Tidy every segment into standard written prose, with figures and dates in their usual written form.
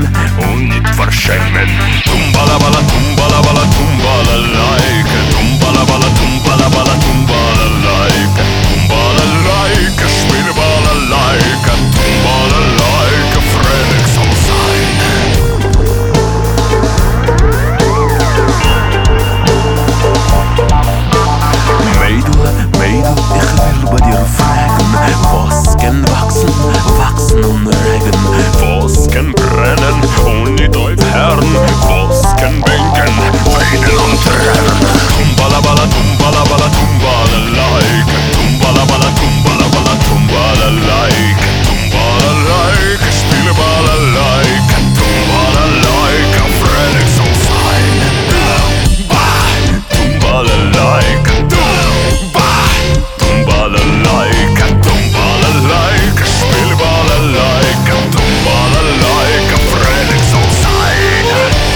und nicht verschämen. Tumbalabala, tumbalabala, tumbalalaike, tumbalabala, tumbalabala, tumbalalaike, tumbalalaike, spielbalalaike, tumbalalaike, fröhlich soll sein. Mädel, ich will bei dir fragen, was kann wachsen und regen, was kann brennen und nicht aufhören, was kann bänken, weinen und tränen. Tumbalabala, tumbalabala, tumbalalaike, tumbalabala, tumbalabala, tumbalalaike, tumbalalaike, spielbalalaike, tumbalalaike, fröhlich soll sein. Tumbalalaike, tumbalalaike, tumbalalaike, spielbalalaike, tumbalalaike, fröhlich soll sein.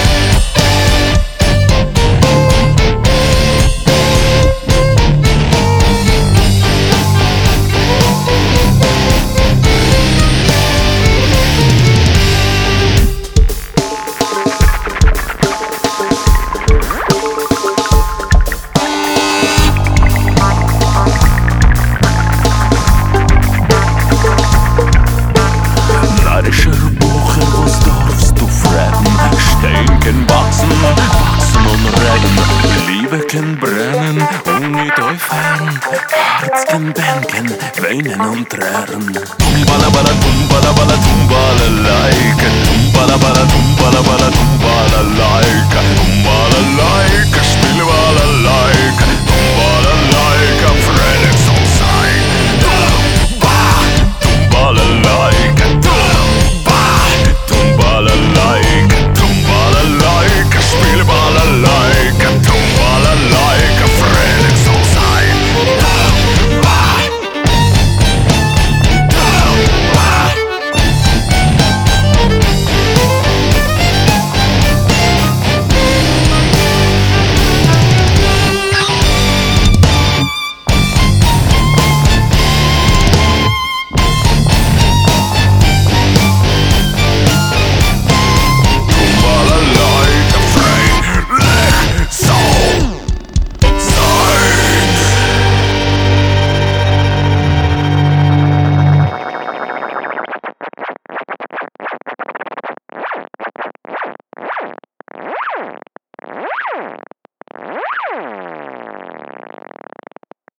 Wachsen und regen, Liebe kann brennen und nicht aufhören, Herz kann bänken, weinen und tränen. Tumbalabala, tumbalabala, tumbalalaike,